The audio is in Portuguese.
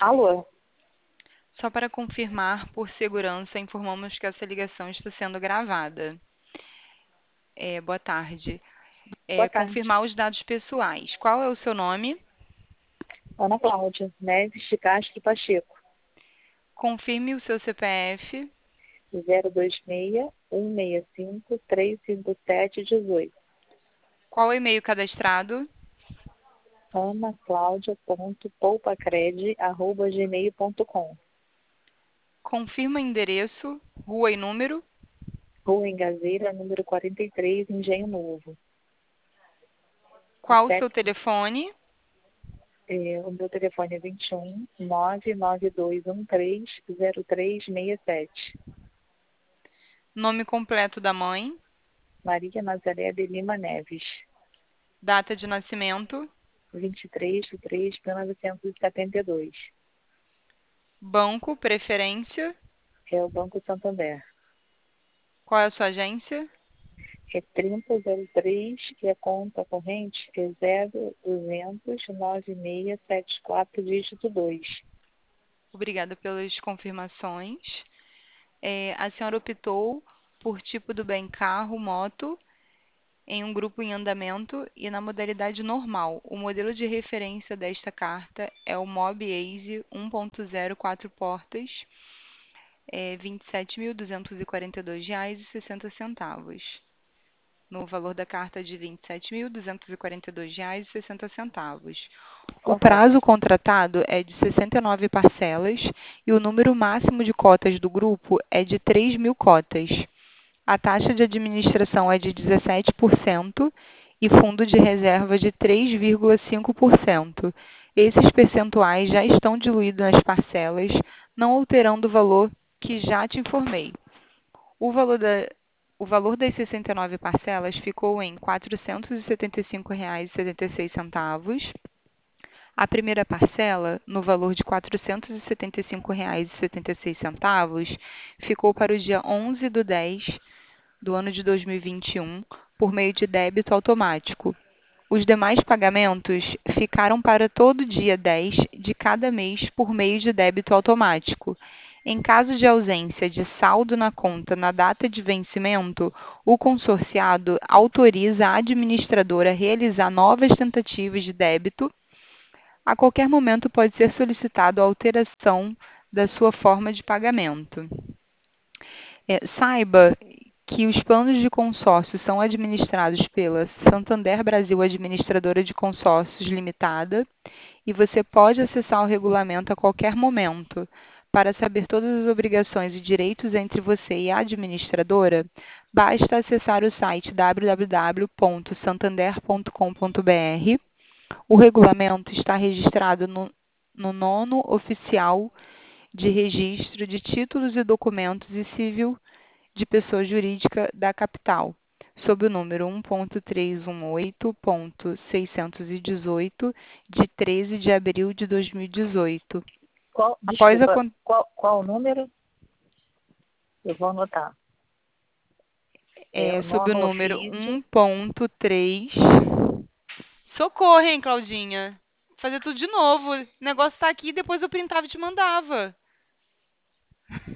Alô, Só para confirmar, por segurança, informamos que essa ligação está sendo gravada. Boa tarde. boa tarde. Confirmar os dados pessoais. Qual é o seu nome? Ana Cláudia Neves de Castro Pacheco, Confirme o seu CPF. 026-165-357-18. Qual o e-mail cadastrado? anaclaudia.poupacred@gmail.com. Confirma endereço, rua e número. Rua Engazeira, número 43, Engenho Novo. O, Qual o seu CEP, telefone? o meu telefone é 21 99213 0367. Nome completo da mãe. Maria Nazaré de Lima Neves, Data de nascimento. 23/3/1972. Banco, preferência. É o Banco Santander. Qual é a sua agência? É 3003 e a conta corrente é 0200-9674, dígito 2. Obrigada pelas confirmações. A senhora optou por tipo do bem carro, moto, em um grupo em andamento e na modalidade normal. O modelo de referência desta carta é o Mob Ace 1.0 4 portas, R$ 27.242,60, no valor da carta de R$ 27.242,60. O Correto. prazo contratado é de 69 parcelas e o número máximo de cotas do grupo é de 3.000 cotas. A taxa de administração é de 17% e fundo de reserva de 3,5%. Esses percentuais já estão diluídos nas parcelas, não alterando o valor que já te informei. O valor, da, o valor das 69 parcelas ficou em R$ 475,76. A primeira parcela, no valor de R$ 475,76, ficou para o dia 11/10 do ano de 2021, por meio de débito automático. Os demais pagamentos ficaram para todo dia 10 de cada mês por meio de débito automático. Em caso de ausência de saldo na conta na data de vencimento, o consorciado autoriza a administradora a realizar novas tentativas de débito. A qualquer momento pode ser solicitado a alteração da sua forma de pagamento. Saiba que os planos de consórcio são administrados pela Santander Brasil Administradora de Consórcios Limitada e você pode acessar o regulamento a qualquer momento. Para saber todas as obrigações e direitos entre você e a administradora, basta acessar o site www.santander.com.br. O regulamento está registrado no nono oficial de registro de títulos e documentos e civil de pessoa jurídica da capital, sob o número 1.318.618, de 13 de abril de 2018. Após a, Desculpa, qual o número? Eu vou anotar. É o sob o nono número ofício. 1.3. Socorro, hein, Claudinha? Vou fazer tudo de novo. O negócio tá aqui, depois eu printava e te mandava.